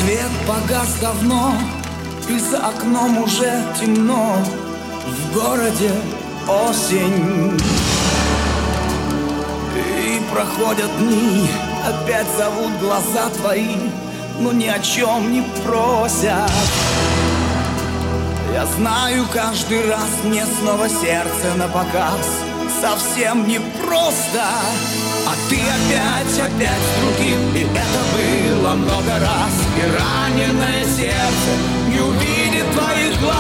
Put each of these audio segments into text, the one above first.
Свет погас давно, и за окном уже темно. В городе осень, и проходят дни, опять зовут глаза твои, но ни о чем не просят. Я знаю, каждый раз мне снова сердце напоказ. Совсем непросто. А ты опять с другим, и это было много раз. И раненое сердце не увидит твоих глаз.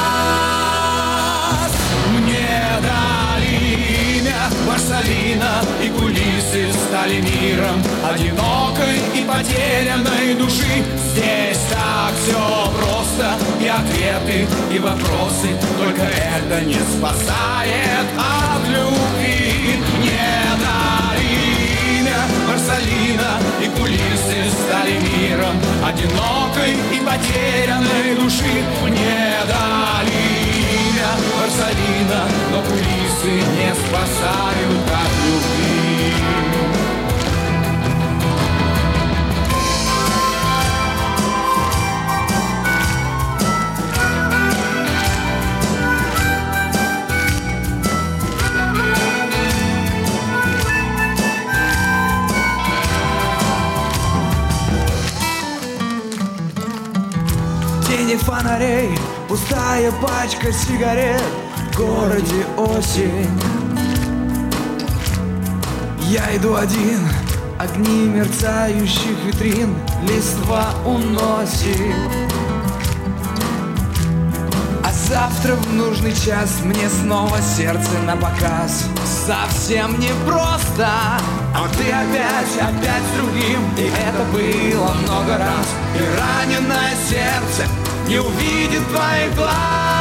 Мне дали имя Марсалина, и кулисы стали миром одинокой и потерянной души. Здесь так все просто, и ответы, и вопросы. Только это не спасает от любви. Мне дали имя Марсалина, и кулисы стали миром одинокой и потерянной души. Мне дали имя Марсалина, но кулисы не спасают от любви. Тени фонарей, пустая пачка сигарет. В городе осень. Я иду один, огни мерцающих витрин листва уносит. А завтра в нужный час мне снова сердце напоказ. Совсем непросто. А ты опять с другим, и это было много раз. И раненое сердце не увидит твоих глаз.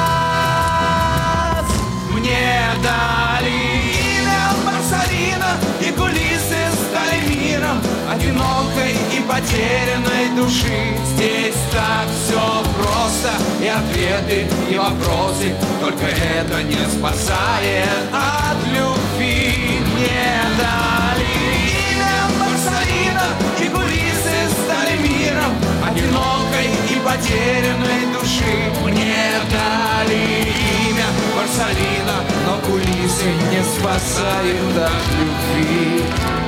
Мне дали имя Марсалина, и кулисы стали миром одинокой и потерянной души. Здесь так все просто, и ответы, и вопросы. Только это не спасает от любви. Мне дали имя Марсалина, и кулисы стали миром одинокой и потерянной души. Мне дали имя Марсалина, но кулисы не спасают от любви.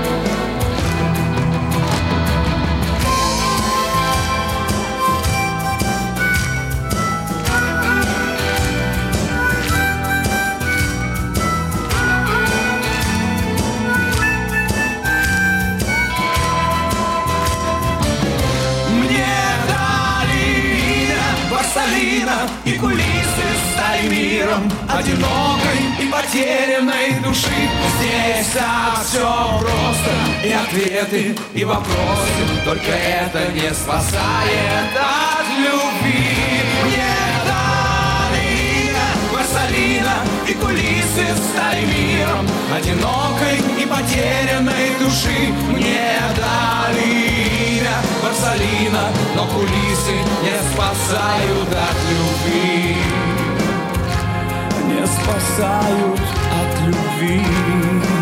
И кулисы стали миром одинокой и потерянной души. Здесь так все просто, и ответы, и вопросы. Только это не спасает от любви. Мне дали имя Марсалина, и кулисы стали миром одинокой и потерянной души. Мне дали имя Марсалина, но кулисы не спасают от любви. Не спасают от любви.